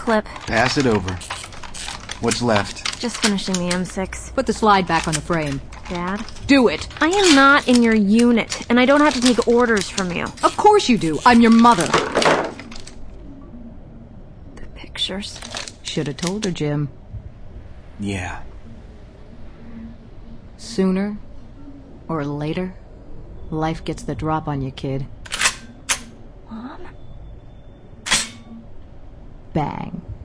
clip. Pass it over. What's left? Just finishing the M6. Put the slide back on the frame. Dad? Do it. I am not in your unit, and I don't have to take orders from you. Of course you do. I'm your mother. The pictures. Should have told her, Jim. Yeah. Sooner or later, life gets the drop on you, kid. Mom? Bang.